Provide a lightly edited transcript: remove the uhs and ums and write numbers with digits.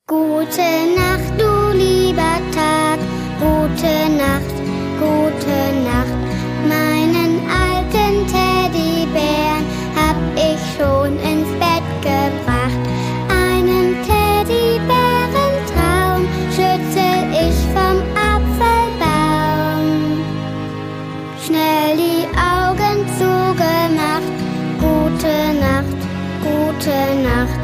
Gute Nacht, du lieber Tag, gute Nacht, meinen alten Teddybären hab ich schon ins Bett gebracht. Einen Teddybärentraum schützel ich vom Apfelbaum. Schnell die Augen zugemacht, gute Nacht,